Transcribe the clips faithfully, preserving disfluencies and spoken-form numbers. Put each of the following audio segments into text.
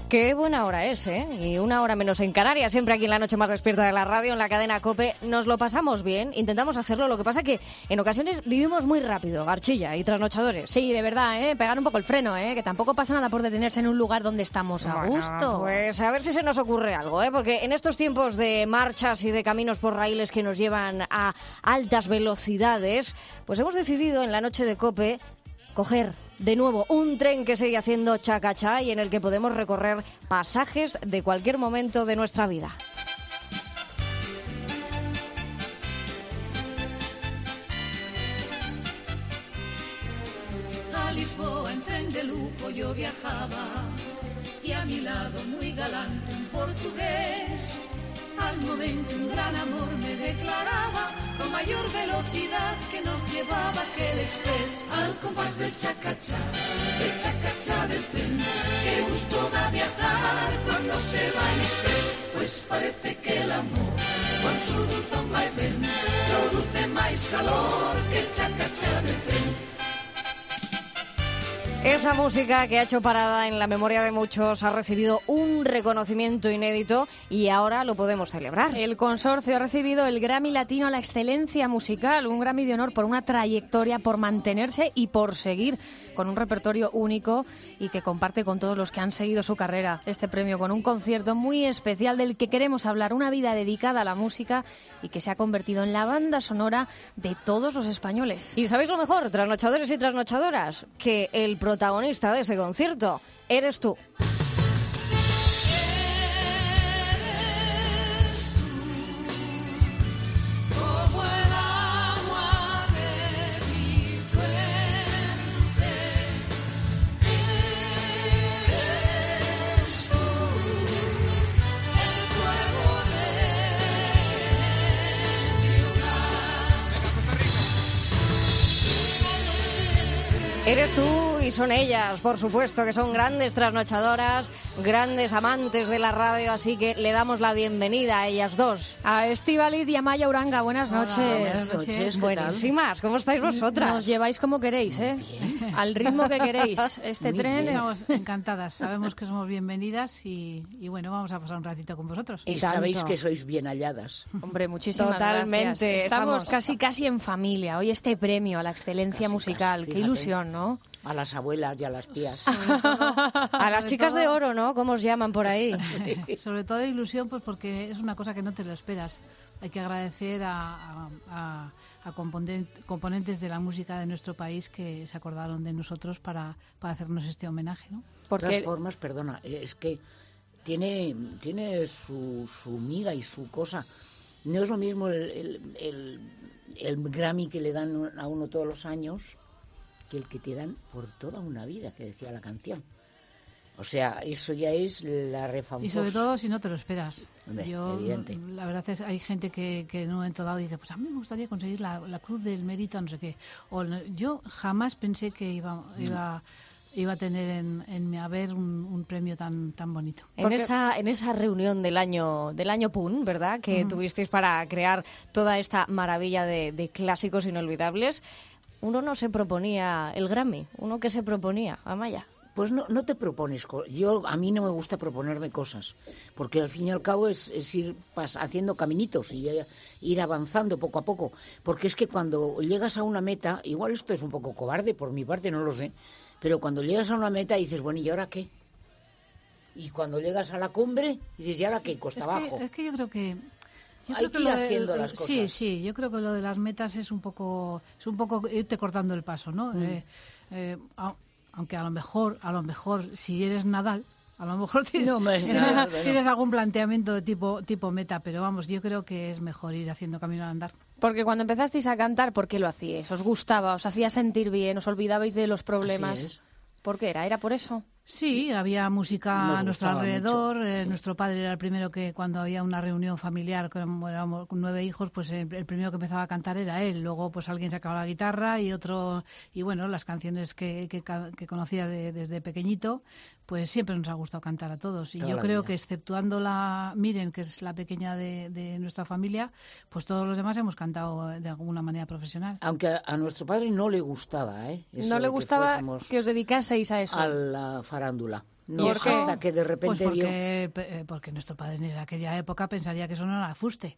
Qué buena hora es, ¿eh? Y una hora menos en Canarias, siempre aquí en la noche más despierta de la radio, en la cadena COPE. Nos lo pasamos bien, intentamos hacerlo, lo que pasa que en ocasiones vivimos muy rápido, Garchilla y trasnochadores. Sí, de verdad, ¿eh? Pegar un poco el freno, ¿eh? Que tampoco pasa nada por detenerse en un lugar donde estamos a Bueno, gusto. Pues a ver si se nos ocurre algo, ¿eh? Porque en estos tiempos de marchas y de caminos por raíles que nos llevan a altas velocidades, pues hemos decidido en la noche de COPE coger de nuevo un tren que sigue haciendo chacachá y en el que podemos recorrer pasajes de cualquier momento de nuestra vida. A Lisboa en tren de lujo yo viajaba y a mi lado muy galante un portugués. Al momento un gran amor me declaraba con mayor velocidad que nos llevaba aquel express. Al compás del chacachá, del chacachá del tren, qué gusto da viajar cuando se va en express. Pues parece que el amor con su dulzón vaivén produce más calor que el chacachá del tren. Esa música que ha hecho parada en la memoria de muchos ha recibido un reconocimiento inédito y ahora lo podemos celebrar. El consorcio ha recibido el Grammy Latino a la excelencia musical, un Grammy de honor por una trayectoria, por mantenerse y por seguir con un repertorio único y que comparte con todos los que han seguido su carrera. Este premio con un concierto muy especial del que queremos hablar, una vida dedicada a la música y que se ha convertido en la banda sonora de todos los españoles. ¿Y sabéis lo mejor, trasnochadores y trasnochadoras? Que el protagonista de ese concierto eres tú. Eres tú y son ellas, por supuesto, que son grandes trasnochadoras, grandes amantes de la radio, así que le damos la bienvenida a ellas dos. A Estíbaliz y a Maya Uranga, buenas noches. Hola, buenas noches. Buenísimas, ¿cómo estáis vosotras? Nos lleváis como queréis, ¿eh? Bien. Al ritmo que queréis. Este Muy tren... bien. Estamos encantadas, sabemos que somos bienvenidas y, y bueno, vamos a pasar un ratito con vosotros. Y, Y sabéis tanto. que sois bien halladas. Hombre, muchísimas Totalmente, gracias. Estamos, estamos- casi casi en familia. Hoy este premio a la excelencia Casi, musical. casi, Qué fíjate. ilusión, ¿no? A las abuelas y a las tías. A las chicas de oro, ¿no? ¿Cómo os llaman por ahí? Sobre todo ilusión, pues porque es una cosa que no te lo esperas. Hay que agradecer a, a, a, a componen- componentes de la música de nuestro país que se acordaron de nosotros para, para hacernos este homenaje, ¿no? De todas Porque formas, perdona, es que tiene, tiene su, su miga y su cosa. No es lo mismo el, el, el, el Grammy que le dan a uno todos los años que el que te dan por toda una vida, que decía la canción. O sea, eso ya es la refamosa. Y sobre todo si no te lo esperas. Hombre, Yo, evidente. la verdad es hay gente que, que en un momento dado dice, pues a mí me gustaría conseguir la, la Cruz del Mérito, no sé qué. O no- yo jamás pensé que iba iba iba a tener en, en mi haber un, un premio tan tan bonito. En Porque- esa, en esa reunión del año del año P U N, ¿verdad? Que tuvisteis para crear toda esta maravilla de, de clásicos inolvidables. Uno no se proponía el Grammy, uno que se proponía, Amaya. Pues no, no te propones. co- Yo a mí no me gusta proponerme cosas, porque al fin y al cabo es, es ir pas- haciendo caminitos y eh, ir avanzando poco a poco. Porque es que cuando llegas a una meta, igual esto es un poco cobarde por mi parte, no lo sé, pero cuando llegas a una meta dices, bueno, ¿y ahora qué? Y cuando llegas a la cumbre dices, ¿y ahora qué? Cuesta Es abajo. que, es que yo creo que yo Hay creo que ir lo de- haciendo las Sí, cosas. sí, yo creo que lo de las metas es un poco es un poco irte cortando el paso, ¿no? Mm. Eh, eh, a- aunque a lo mejor a lo mejor si eres Nadal a lo mejor tienes, No, hombre, tienes, no, no, no. tienes algún planteamiento de tipo tipo meta, pero vamos, yo creo que es mejor ir haciendo camino al andar. Porque cuando empezasteis a cantar, ¿por qué lo hacíais? ¿Os gustaba? ¿Os hacía sentir bien? ¿Os olvidabais de los problemas? Así es. ¿Por qué era? ¿Era por eso? Sí, había música Nos a nuestro gustaba alrededor. mucho, eh, sí. Nuestro padre era el primero que, cuando había una reunión familiar, como éramos nueve hijos, pues el, el primero que empezaba a cantar era él. Luego, pues alguien sacaba la guitarra y otro. Y bueno, las canciones que, que, ca- que conocía de- desde pequeñito, pues siempre nos ha gustado cantar a todos. Y Toda yo la creo vida. que, exceptuando la Miren, que es la pequeña de, de nuestra familia, pues todos los demás hemos cantado de alguna manera profesional. Aunque a, a nuestro padre no le gustaba, ¿eh? Eso ¿No de le que gustaba fuésemos que os dedicaseis a eso? a la farándula. No, ¿Por qué? hasta que de repente Pues vio... porque, eh, porque nuestro padre en aquella época pensaría que eso no era fuste.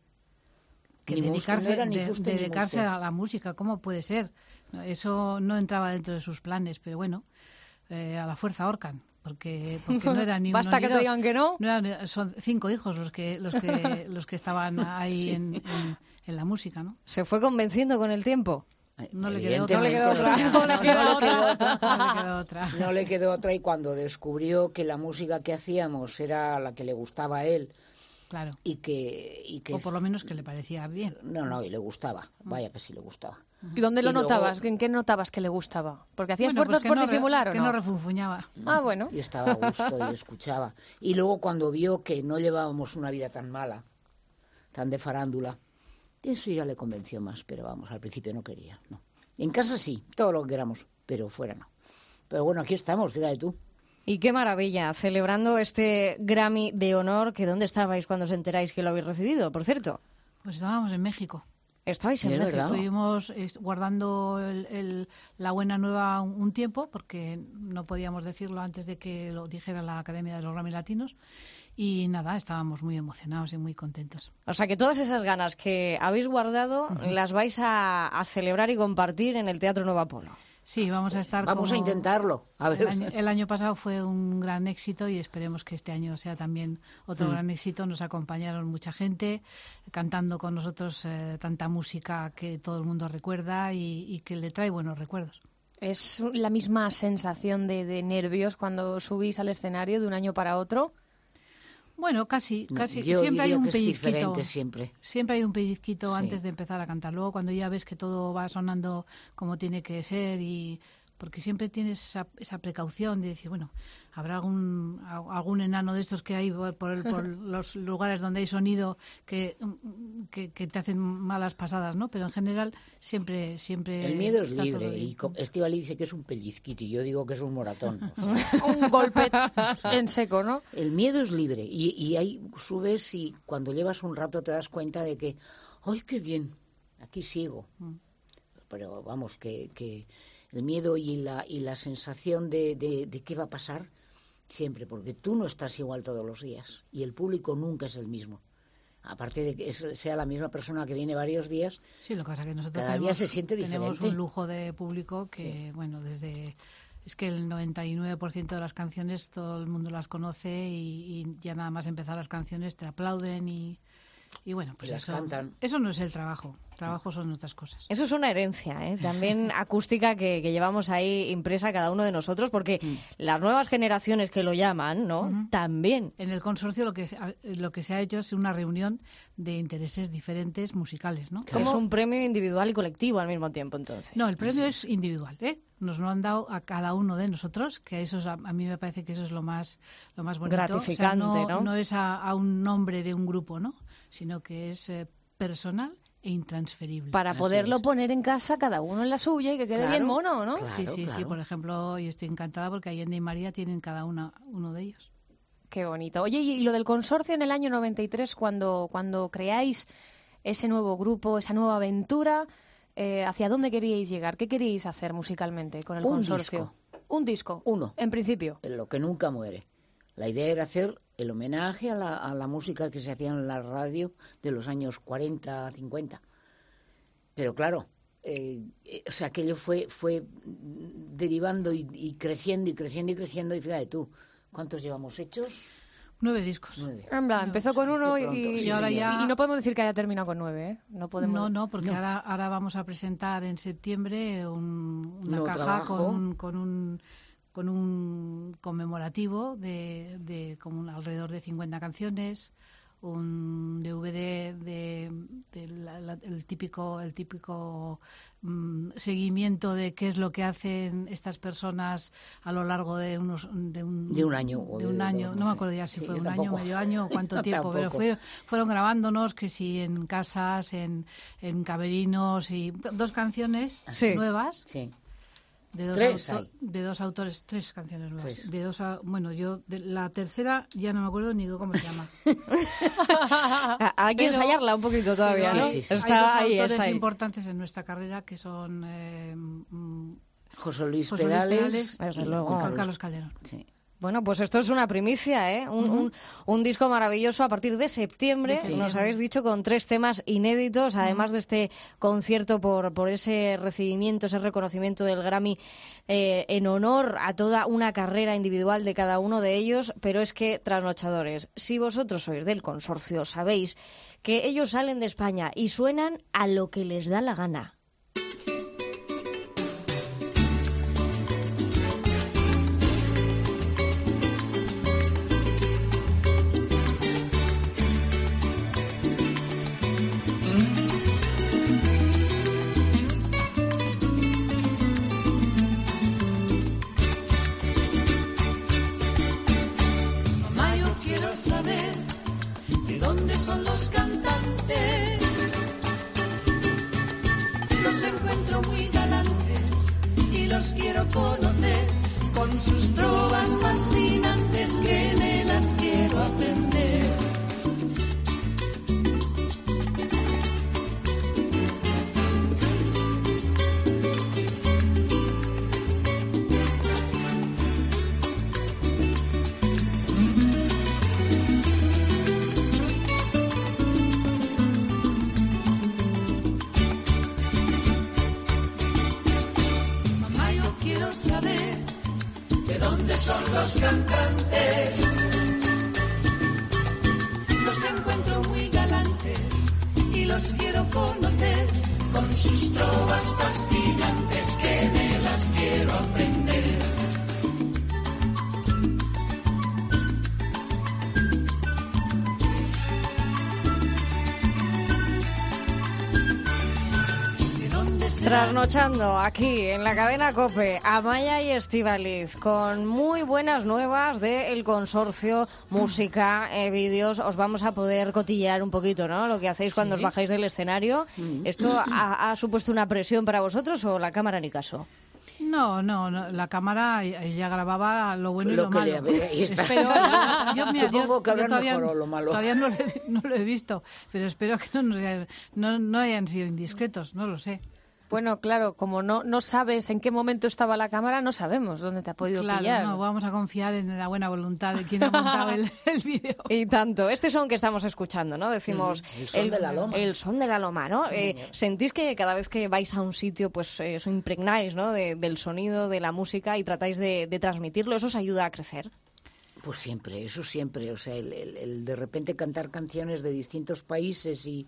Que Ni mus- dedicarse, no era ni de- fuste ni dedicarse muste. a la música, ¿cómo puede ser? Eso no entraba dentro de sus planes, pero bueno, eh, a la fuerza ahorcan, porque, porque no era ni uno Basta ni que te dos. digan que no. No eran- son cinco hijos los que los que los que estaban ahí Sí. en, en- en la música, ¿no? ¿Se fue convenciendo con el tiempo? No le quedó otra. No le quedó otra. No, No le no, quedó no le otra. quedó otra. No le quedó otra. No le quedó otra y cuando descubrió que la música que hacíamos era la que le gustaba a él Claro. y que... Y que O por lo menos que le parecía bien. No, no, y le gustaba. Vaya que sí le gustaba. ¿Y dónde lo Y luego- notabas? ¿En qué notabas que le gustaba? Porque hacía Bueno, pues esfuerzos que por no re- disimular, ¿o Que no? no refunfuñaba. Ah, bueno. Y estaba a gusto y le escuchaba. Y luego cuando vio que no llevábamos una vida tan mala, tan de farándula, eso ya le convenció más, pero vamos, al principio no quería, no. En casa sí, todo lo que queramos, pero fuera no. Pero bueno, aquí estamos, fíjate tú. Y qué maravilla, celebrando este Grammy de honor, que ¿dónde estabais cuando os enteráis que lo habéis recibido? Por cierto, Pues estábamos en México. estabais en Es México. verdad. Estuvimos eh, guardando el- el- la buena nueva un, un tiempo, porque no podíamos decirlo antes de que lo dijera la Academia de los Grammy Latinos. Y nada, estábamos muy emocionados y muy contentos. O sea que todas esas ganas que habéis guardado las vais a, a celebrar y compartir en el Teatro Nuevo Apolo. Sí, vamos a estar Vamos a como- intentarlo. A ver. El año, el año pasado fue un gran éxito y esperemos que este año sea también otro Mm. gran éxito. Nos acompañaron mucha gente cantando con nosotros eh, tanta música que todo el mundo recuerda y, y que le trae buenos recuerdos. ¿Es la misma sensación de, de nervios cuando subís al escenario de un año para otro? Bueno, casi, No, casi. yo Siempre hay diría un que es pellizquito. diferente siempre. Siempre hay un pellizquito Sí. antes de empezar a cantar. Luego, cuando ya ves que todo va sonando como tiene que ser y porque siempre tienes esa, esa precaución de decir, bueno, habrá algún a- algún enano de estos que hay por, por el- por los lugares donde hay sonido que, que, que te hacen malas pasadas, ¿no? Pero en general siempre siempre El miedo es está todo libre bien. y co- Estíbaliz dice que es un pellizquito y yo digo que es un moratón. O sea, Un golpe en seco, ¿no? el miedo es libre y, y ahí subes y cuando llevas un rato te das cuenta de que, ¡ay, qué bien! Aquí sigo. Pero vamos, que, que el miedo y la, y la sensación de, de, de qué va a pasar siempre, porque tú no estás igual todos los días y el público nunca es el mismo. Aparte de que es- sea la misma persona que viene varios días, Sí, lo que pasa es que nosotros Cada día tenemos, se siente tenemos diferente. un lujo de público que, bueno, desde... Es que el noventa y nueve por ciento de las canciones todo el mundo las conoce y, y ya nada más empezar las canciones te aplauden y, y bueno, pues Y las eso, cantan. eso no es el trabajo. El trabajo son otras cosas. Eso es una herencia, ¿eh? También acústica que, que llevamos ahí impresa cada uno de nosotros, porque las nuevas generaciones que lo llaman, ¿no? Ujú. También. En el consorcio lo que, se ha- lo que se ha hecho es una reunión de intereses diferentes musicales, ¿no? Es un premio individual y colectivo al mismo tiempo, entonces. No, el premio es individual, ¿eh? Nos lo han dado a cada uno de nosotros, que eso es, a, a mí me parece que eso es lo más lo más bonito. Gratificante, O sea, ¿no? No es a, a un nombre de un grupo, ¿no? Sino que es eh, personal e intransferible. Para Así poderlo es. poner en casa cada uno en la suya y que quede Claro. bien mono, ¿no? Claro. sí, sí, sí. claro. Por ejemplo, yo estoy encantada porque Allende y María tienen cada una uno de ellos. Qué bonito. Oye, y lo del consorcio en el año noventa y tres, cuando, cuando creáis ese nuevo grupo, esa nueva aventura, eh, ¿hacia dónde queríais llegar? ¿Qué queríais hacer musicalmente con el Un consorcio? Un disco. Uno. En principio. Lo que nunca muere. La idea era hacer el homenaje a la, a la música que se hacía en la radio de los años cuarenta, cincuenta. Pero claro, eh, eh, o sea, aquello fue, fue mm, derivando y, y creciendo y creciendo y creciendo. Y fíjate tú, ¿cuántos llevamos hechos? Nueve discos. Nueve. En plan, empezó con uno Qué pronto. y, Sí, Y ahora señor. ya- y no podemos decir que haya terminado con nueve, ¿eh? No podemos. No, no, porque No. Ahora, ahora vamos a presentar en septiembre un- una Nuevo caja trabajo. con un, con un con un conmemorativo de, de como un- alrededor de cincuenta canciones, un D V D de, de la- la- el típico el típico mm, seguimiento de qué es lo que hacen estas personas a lo largo de unos de un, De un año o de de un año, dos, no, no me sé. acuerdo ya si Sí, fue yo un año, tampoco. medio año, cuánto Yo tiempo, pero tampoco. fue fueron grabándonos que si en casas, en, en camerinos y dos canciones Sí. nuevas Sí. de dos, Tres auto- hay. de dos autores, tres canciones nuevas. Tres. De dos, a- bueno, yo de la tercera ya no me acuerdo ni cómo se llama. Ah, Hay que Pero- ensayarla un poquito todavía, Sí, ¿no? sí, sí. Está Hay ahí, dos está autores ahí. importantes en nuestra carrera que son eh, mm, José Luis José Luis Perales, Perales Desde y luego. Juan Juan Carlos. Carlos Calderón. Sí. Bueno, pues esto es una primicia, ¿eh? Un, uh-huh. un, un disco maravilloso a partir de septiembre, sí, nos habéis dicho, con tres temas inéditos, además uh-huh. de este concierto por, por ese recibimiento, ese reconocimiento del Grammy eh, en honor a toda una carrera individual de cada uno de ellos. Pero es que, trasnochadores, si vosotros sois del consorcio, sabéis que ellos salen de España y suenan a lo que les da la gana. Son los cantantes, los encuentro muy galantes y los quiero conocer con sus trovas fascinantes que me las quiero aprender. Son los cantantes, los encuentro muy galantes y los quiero conocer con sus trovas fascinantes que me las quiero aprender. Trasnochando aquí en la cadena COPE, Amaya y Estíbaliz, con muy buenas nuevas del consorcio, música, eh, vídeos. Os vamos a poder cotillear un poquito, ¿no? Lo que hacéis cuando sí. os bajáis del escenario. ¿Esto ha, ha supuesto una presión para vosotros o la cámara ni caso? No, no, no, la cámara ya grababa lo bueno y lo, lo malo. Le, ahí está. Espero, yo, mira, Supongo yo, que habrán todavía, mejorado lo malo. Todavía no, le, no lo he visto, pero espero que no, nos hayan, no, no hayan sido indiscretos, no lo sé. Bueno, claro, como no no sabes en qué momento estaba la cámara, no sabemos dónde te ha podido claro, pillar. Claro, no, vamos a confiar en la buena voluntad de quien ha montado el, el vídeo. Y tanto. Este son que estamos escuchando, ¿no? Decimos... El son el, de la loma. El son de la loma, ¿no? Eh, ¿Sentís que cada vez que vais a un sitio, pues eh, os impregnáis, ¿no? De, del sonido, de la música y tratáis de, de transmitirlo? ¿Eso os ayuda a crecer? Pues siempre, eso siempre. O sea, el, el, el de repente cantar canciones de distintos países y...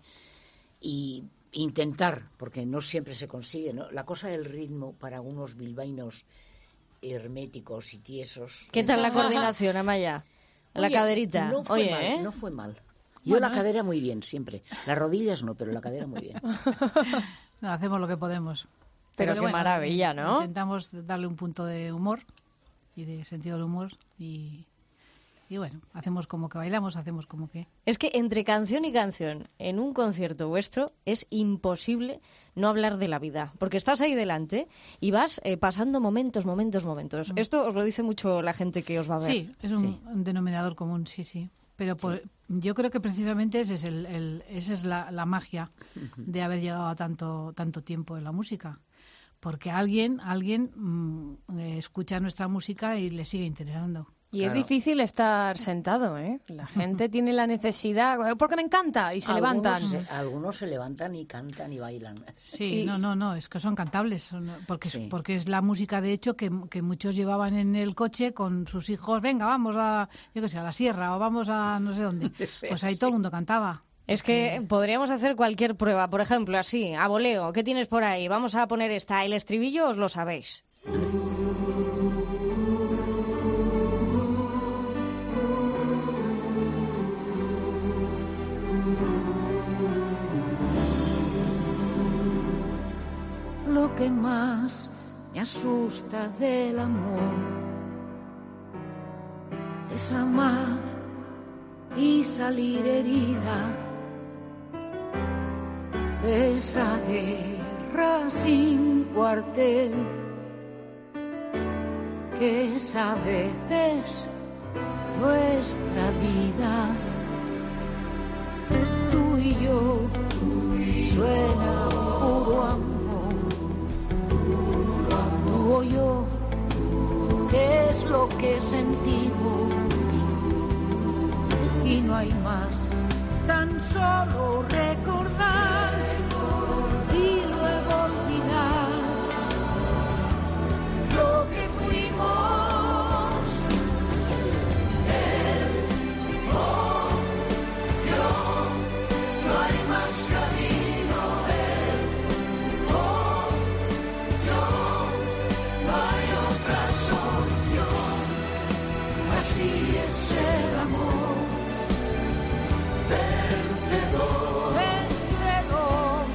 y intentar, porque no siempre se consigue, ¿no? La cosa del ritmo para unos bilbaínos herméticos y tiesos. ¿Qué tal la coordinación, Amaya? La Oye, caderita. No fue Oye, mal, ¿eh? no fue mal. Yo bueno, la cadera muy bien, siempre. Las rodillas no, pero la cadera muy bien. No, hacemos lo que podemos. Pero, pero qué bueno, maravilla, ¿no? Intentamos darle un punto de humor y de sentido del humor y... Y bueno, hacemos como que bailamos, hacemos como que... Es que entre canción y canción, en un concierto vuestro, es imposible no hablar de la vida. Porque estás ahí delante y vas eh, pasando momentos, momentos, momentos. Mm. Esto os lo dice mucho la gente que os va a ver. Sí, es un, sí. un denominador común, sí, sí. Pero por, sí. yo creo que precisamente ese es el, el, esa es la, la magia de haber llegado a tanto, tanto tiempo en la música. Porque alguien, alguien mmm, escucha nuestra música y le sigue interesando. Y claro. es difícil estar sentado, ¿eh? La gente tiene la necesidad, porque me encanta, y se algunos levantan. Se, algunos se levantan y cantan y bailan. Sí, y... no, no, no, es que son cantables, son, porque, sí. es, porque es la música, de hecho, que, que muchos llevaban en el coche con sus hijos, venga, vamos a, yo qué sé, a la sierra o vamos a no sé dónde. Pues ahí todo el mundo cantaba. Es que podríamos hacer cualquier prueba, por ejemplo, así, a voleo, ¿qué tienes por ahí? Vamos a poner esta, el estribillo os lo sabéis. Lo que más me asusta del amor es amar y salir herida de esa guerra sin cuartel que es a veces nuestra vida. Tú y yo, suena puro amor. Tú o yo, ¿qué es lo que que sentimos y no hay más, tan solo recordar y luego olvidar lo que fuimos. Él o yo, no hay más camino. Él o yo, no hay otra solución. Así es el amor. Vencedor, vencedor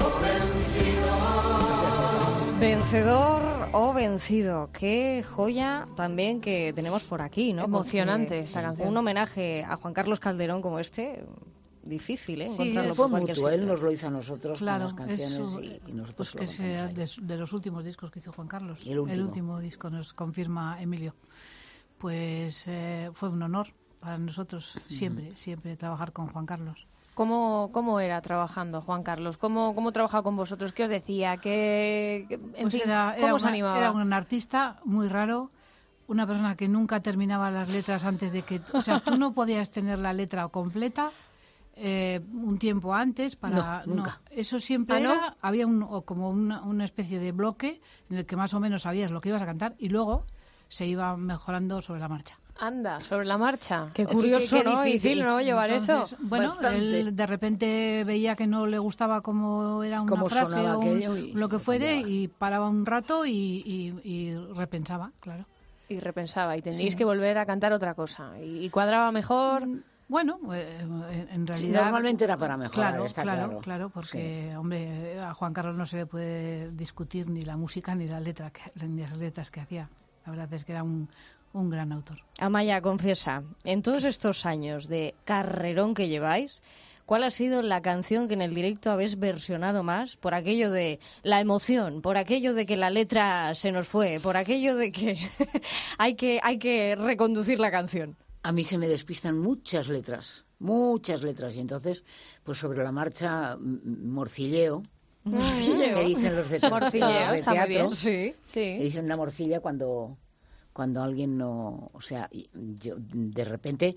o vencido. Vencedor o vencido. Qué joya también que tenemos por aquí, ¿no? Emocionante Porque esta canción. Un homenaje a Juan Carlos Calderón como este, difícil, ¿eh? Sí, Encontrarlo Fue por cualquier mutuo, él sitio. nos lo hizo a nosotros Claro, con las canciones eso, y, y nosotros pues lo que cantamos sea ahí. de, de los últimos discos que hizo Juan Carlos. Y el último. disco nos confirma Emilio. Pues eh, fue un honor para nosotros siempre, siempre trabajar con Juan Carlos. ¿Cómo, ¿Cómo era trabajando, Juan Carlos? ¿Cómo, cómo trabajaba con vosotros? ¿Qué os decía? ¿Qué, qué- en Pues fin, era, ¿Cómo era os una- animaba? era un artista muy raro, una persona que nunca terminaba las letras antes de que... O sea, tú no podías tener la letra completa eh, un tiempo antes para... No, nunca. Eso siempre ¿Ah, no? era... Había un, o como una, una especie de bloque en el que más o menos sabías lo que ibas a cantar y luego se iba mejorando sobre la marcha. Anda, sobre la marcha. Qué curioso, Qué, qué ¿no? difícil, ¿no? Llevar Entonces, eso. Bueno, Bastante. él de repente veía que no le gustaba cómo era una Cómo frase sonaba o un- aquello y lo se que fuere cambiaba. y paraba un rato y, y- y repensaba, claro. Y repensaba, y tendríais Sí. que volver a cantar otra cosa. Y, y cuadraba mejor. Bueno, eh, en, en Sí, realidad... normalmente era para mejorar, Claro, está claro, claro. claro, porque, hombre, a Juan Carlos no se le puede discutir ni la música ni la letra que, ni las letras que hacía. La verdad es que era un, un gran autor. Amaya, confiesa, en todos estos años de carrerón que lleváis, ¿cuál ha sido la canción que en el directo habéis versionado más? Por aquello de la emoción, por aquello de que la letra se nos fue, por aquello de que hay que hay que reconducir la canción. A mí se me despistan muchas letras, muchas letras. Y entonces, pues sobre la marcha, mm, morcilleo, que dicen los de, Morcilleo, los de está muy teatro. bien. Sí. Sí. Que dicen una morcilla cuando cuando alguien no, o sea, y- yo de repente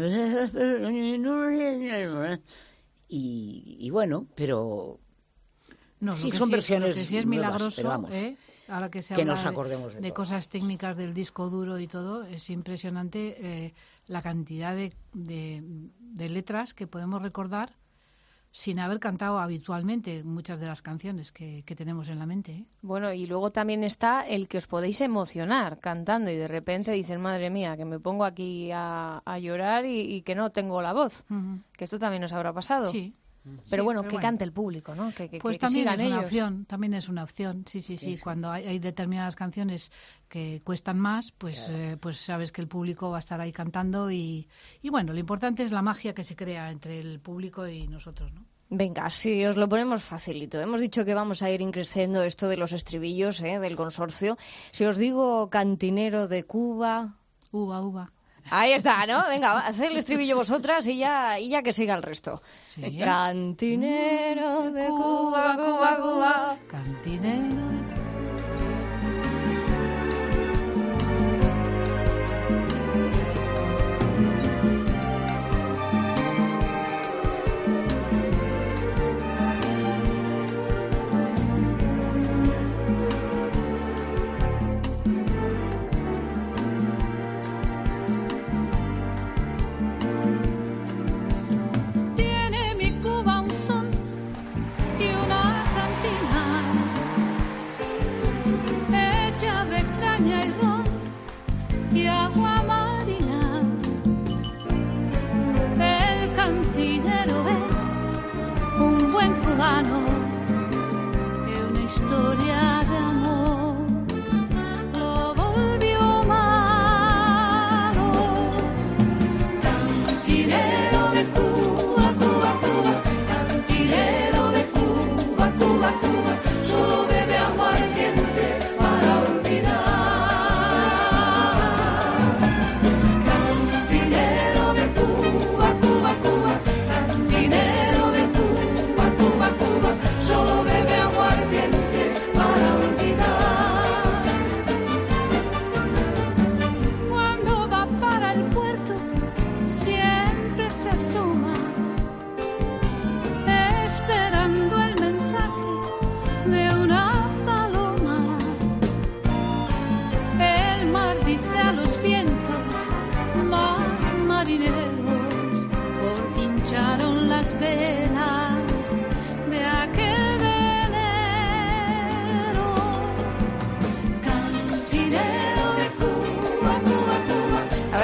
y, y bueno, pero No, Sí, lo que son sí- versiones lo que sí es nuevas, milagroso, pero vamos, ¿eh? Ahora que se que habla nos de- acordemos de de todo. cosas técnicas del disco duro y todo, es impresionante eh, la cantidad de, de- de letras que podemos recordar sin haber cantado habitualmente muchas de las canciones que, que tenemos en la mente, ¿eh? Bueno, y luego también está el que os podéis emocionar cantando y de repente dicen, madre mía, que me pongo aquí a, a llorar y, y que no tengo la voz. Ujú. Que esto también os habrá pasado. Sí. Pero Sí, bueno, pero que bueno. cante el público, ¿no? Que, que, Pues que- que también sigan es una ellos. opción, también es una opción, sí, sí, sí. Sí. Cuando hay, hay determinadas canciones que cuestan más, pues, eh, pues sabes que el público va a estar ahí cantando y, y bueno, lo importante es la magia que se crea entre el público y nosotros, ¿no? Venga, si os lo ponemos facilito. Hemos dicho que vamos a ir increciendo esto de los estribillos, ¿eh? Del consorcio. Si os digo cantinero de Cuba... Uva, uva. Ahí está, ¿no? Venga, va, haced el estribillo vosotras y ya, y ya que siga el resto. Sí. Cantinero de Cuba, Cuba, Cuba. Cantinero. Tiene mi Cuba un son y una cantina hecha de caña y ron y agua marina. El cantinero es un buen cubano que una historia de amor lo volvió malo. Cantinero de Cuba, Cuba, Cuba, cantinero de Cuba, Cuba, Cuba, solo bebe agua ardiente para olvidar. Cantinero de Cuba, Cuba, Cuba, cantinero de Cuba, Cuba, Cuba,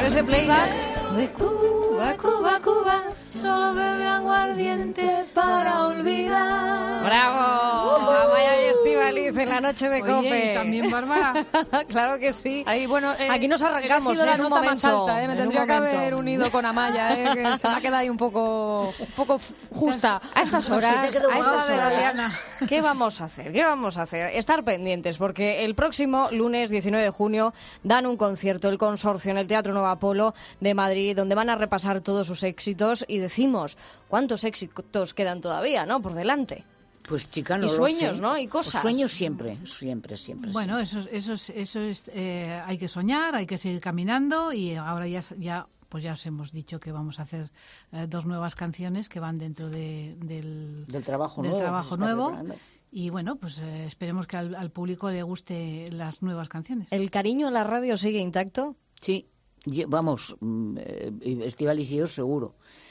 ese playback de Cuba, Cuba, Cuba. Solo bebe aguardiente para olvidar. ¡Bravo! Amaya y Estíbaliz en la noche de Oye, COPE. ¿y también Bárbara? Claro que sí. Ahí, bueno, eh, Aquí nos arrancamos, he elegido ¿eh? la en un nota momento. más alta, ¿eh? Me en tendría un que momento. haber unido con Amaya, ¿eh? Que se me ha quedado ahí un poco, un poco justa. A estas Se horas, te quedó a estas guapa de la horas, liana. ¿qué vamos a hacer? ¿Qué vamos a hacer? Estar pendientes, porque el próximo lunes diecinueve de junio dan un concierto, el Consorcio, en el Teatro Nuevo Apolo de Madrid, donde van a repasar todos sus éxitos y decimos cuántos éxitos quedan todavía, ¿no? Por delante. Pues chica, no Y lo sueños, sé. ¿no? Y Pues cosas. sueños siempre, siempre, siempre. Bueno, siempre. eso, es- eso, es- eso es, eh, hay que soñar, hay que seguir caminando y ahora ya, ya pues ya os hemos dicho que vamos a hacer eh, dos nuevas canciones que van dentro de, del, Del trabajo del nuevo. que trabajo se está nuevo. preparando. Y bueno, pues eh, esperemos que al, al público le guste las nuevas canciones. ¿El cariño a la radio sigue intacto? Sí, yo- vamos, mm, eh, Estíbaliz y yo seguro.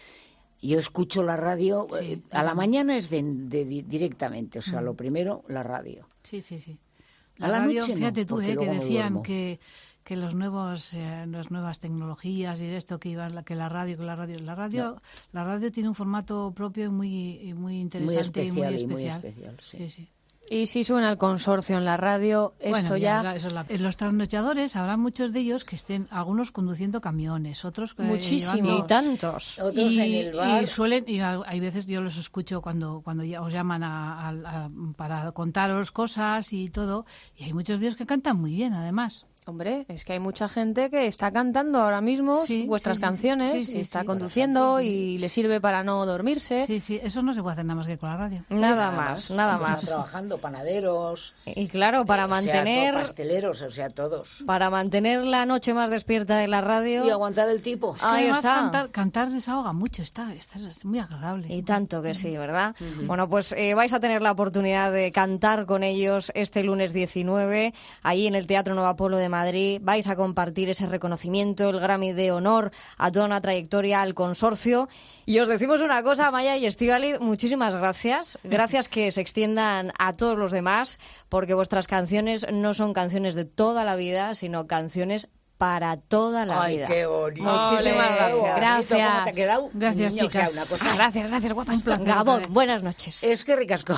Yo escucho la radio, Sí, eh, yo a la también. mañana es de, de- di- directamente, o sea, lo primero, la radio. Sí, sí, sí. A la noche no, fíjate tú, porque eh, que luego me decían duermo. que, que los nuevos, eh, las nuevas tecnologías y esto que iban, la- que la radio, que la radio, la radio, la radio tiene un formato propio y muy, y muy interesante muy especial y y muy muy especial. especial, sí. Sí, sí. Y si suena el Consorcio en la radio, esto Bueno, ya... la- eso es la- en los trasnochadores habrá muchos de ellos que estén, algunos conduciendo camiones, otros eh, Muchísimo. llevando- Y tantos. Otros y, en el bar. y suelen y hay hay veces yo los escucho cuando cuando ya os llaman a, a- a- para contaros cosas y todo, y hay muchos de ellos que cantan muy bien además. Hombre, es que hay mucha gente que está cantando ahora mismo Sí, vuestras sí, sí, canciones sí, sí, y está sí. conduciendo y le sirve para no dormirse. Sí, sí, eso no se puede hacer nada más que con la radio. Nada más, nada Están más. trabajando panaderos, Y claro, para o sea, mantener, to- pasteleros, o sea, todos. para mantener la noche más despierta de la radio. Y aguantar el tipo. Es que Ahí además está. cantar, cantar desahoga mucho, está, está es muy agradable. Y tanto que sí, ¿verdad? Bueno, pues eh, vais a tener la oportunidad de cantar con ellos este lunes diecinueve, ahí en el Teatro Nuevo Apolo de Madrid. Vais a compartir ese reconocimiento, el Grammy de honor a toda una trayectoria al Consorcio. Y os decimos una cosa, Maya y Estíbaliz, muchísimas gracias. Gracias que se extiendan a todos los demás, porque vuestras canciones no son canciones de toda la vida, sino canciones para toda la Ay, vida. qué bonito. Muchísimas Qué gracias. bonito, Gracias. ¿cómo te ha quedado? Gracias, Niña, o sea, chicas. una cosa- Gracias, gracias, guapas. Un placer. Gabón, otra vez. buenas noches. Es que ricasco.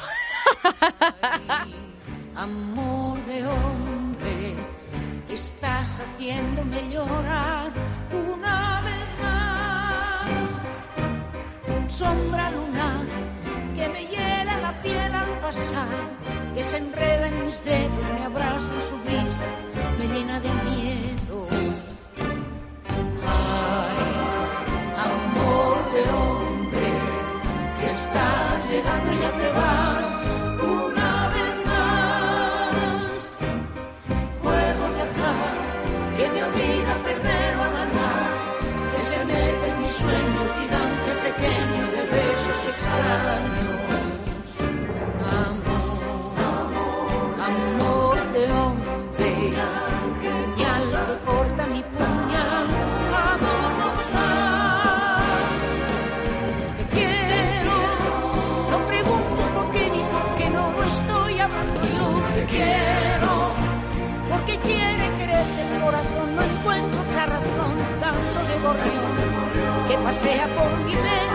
Amor de hombre, estás haciéndome llorar una vez más. Sombra lunar que me hiela la piel al pasar, que se enreda en mis dedos, me abraza en su brisa, me llena de miedo. Ay, amor de hombre, que estás llegando y ya te vas. Una vez más, juego de azar que me obliga a perder o a ganar, que se mete en mi sueño gigante pequeño de besos extraños. Amor, amor de hombre, puñal que corta mi puñal, amor mortal. Te quiero, no preguntes por qué ni por qué no lo estoy hablando yo. Te quiero, porque quiere quererte el corazón, no encuentro otra razón, tanto de gorrión que pasea por mi mente.